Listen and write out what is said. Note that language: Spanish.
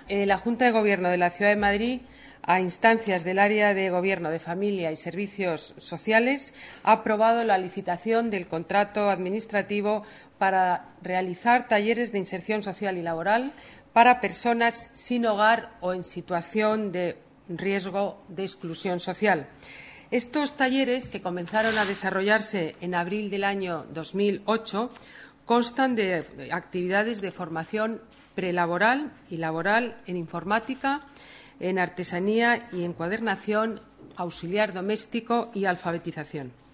la Junta de Gobierno de la Ciudad de Madrid, a instancias del Área de Gobierno de Familia y Servicios Sociales, ha aprobado la licitación del contrato administrativo para realizar talleres de inserción social y laboral para personas sin hogar o en situación de riesgo de exclusión social. Estos talleres, que comenzaron a desarrollarse en abril del año 2008, constan de actividades de formación prelaboral y laboral en informática, en artesanía y encuadernación, auxiliar doméstico y alfabetización.